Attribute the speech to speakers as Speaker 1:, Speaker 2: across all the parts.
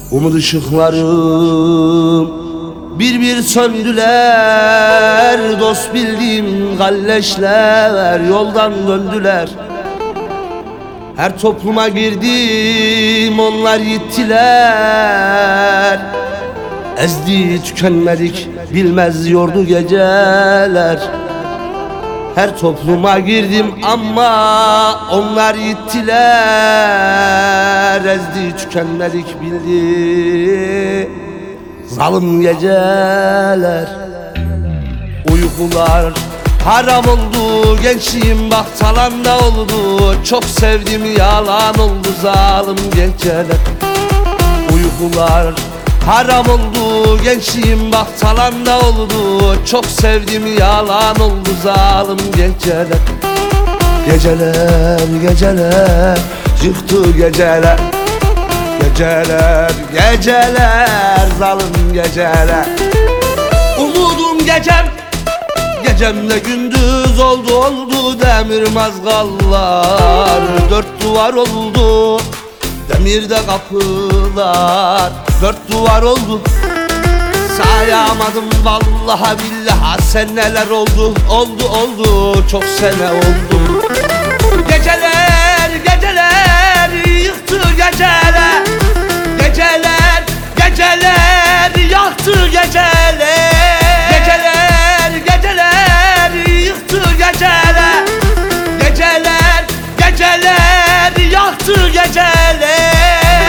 Speaker 1: Umut ışıklarım bir bir söndüler. Dost bildiğim galleşler yoldan döndüler. Her topluma girdim, onlar gittiler. Ezdi tükenmedik, bilmez yordu geceler. Her topluma girdim ama onlar gittiler. Ezdi tükenmedik, bildi zalim geceler. Uykular haram oldu, gençliğim bak talanda oldu. Çok sevdim yalan oldu zalim geceler. Uykular haram oldu, gençliğim bak talanda oldu. Çok sevdim yalan oldu zalim geceler. Geceler geceler yıktı geceler. Geceler geceler zalim geceler. Umudum gecem, gecemle gündüz oldu demir mazgallar. Dört duvar oldu demirde kapılar. Dört duvar oldu, sayamadım vallahi billahi. Seneler oldu çok sene oldu. Geceler geceler yıktı geceler. Geceler geceler yaktı geceler. Geceler geceler yıktı geceler. Geceler geceler yaktı geceler.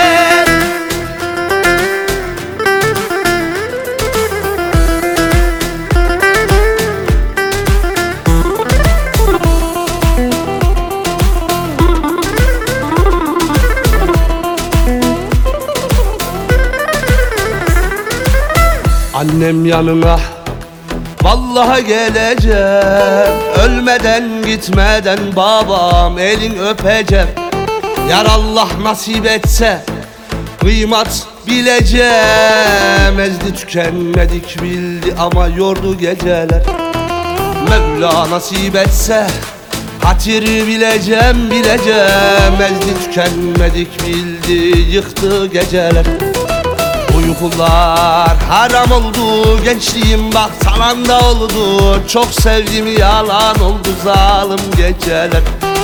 Speaker 1: Annem yanına vallahi geleceğim. Ölmeden gitmeden babam elin öpeceğim. Yar Allah nasip etse kıymat bileceğim. Ezdi tükenmedik bildi ama yordu geceler. Mevla nasip etse hatiri bileceğim. Ezdi tükenmedik bildi yıktı geceler. Uykular haram oldu, gençliğim bak talanda oldu. Çok sevdim yalan oldu zalim geceler.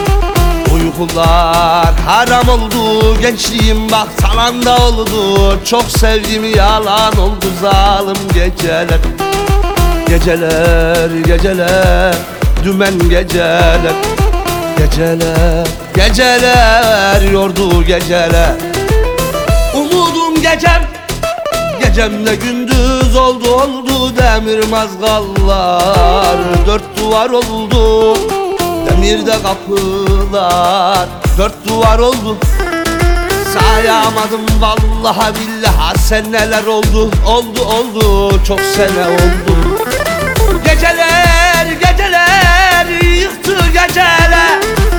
Speaker 1: Uykular haram oldu, gençliğim bak talanda oldu. Çok sevdim yalan oldu zalim geceler. Geceler geceler dümen geceler. Geceler geceler yordu geceler. Umudum gecem, gecemle gündüz oldu demir mazgallar. Dört duvar oldu demirde kapılar. Dört duvar oldu, sayamadım vallahi billahi. Seneler oldu çok sene oldu. Geceler geceler yıktı geceler.